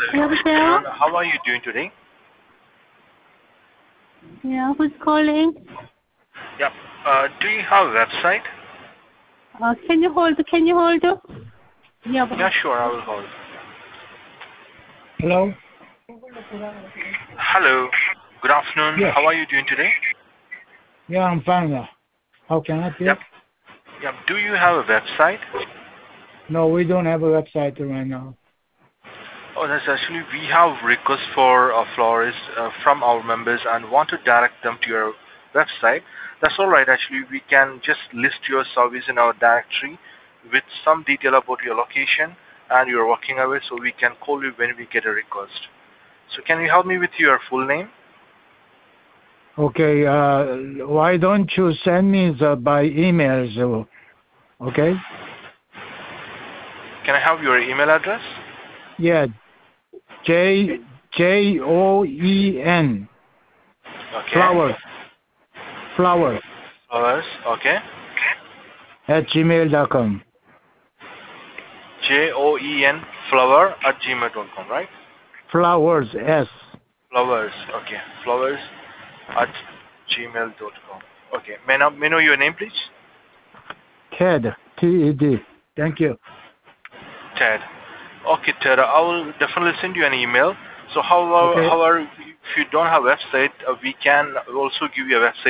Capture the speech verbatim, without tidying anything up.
Hello, Good Sarah. afternoon. How are you doing today? Yeah, who's calling? Yeah. Uh, do you have a website? Uh, can you hold? Can you hold? Yeah. Yeah, sure. I will hold. Hello? Hello. Good afternoon. Yes. How are you doing today? Yeah, I'm fine now. How can I help you? Yep. Yep. Do you have a website? No, we don't have a website right now. Oh, that's actually we have requests for uh, florists uh, from our members and want to direct them to your website. That's all right. Actually, we can just list your service in our directory with some detail about your location and your working hours, so we can call you when we get a request. So, can you help me with your full name? Okay, uh, why don't you send me the by emails, uh, okay? Can I have your email address? Yeah, J J O E N Okay. flowers flowers Flowers. Okay. at gmail dot com. J O E N flower at gmail dot com, right? Flowers S. Flowers. Okay. Flowers at gmail dot com. Okay. May I know, may I know your name, please? Ted T E D. Thank you. Ted. Okay, Ted. I will definitely send you an email. So, however, Okay. however, if you don't have a website, uh, we can also give you a website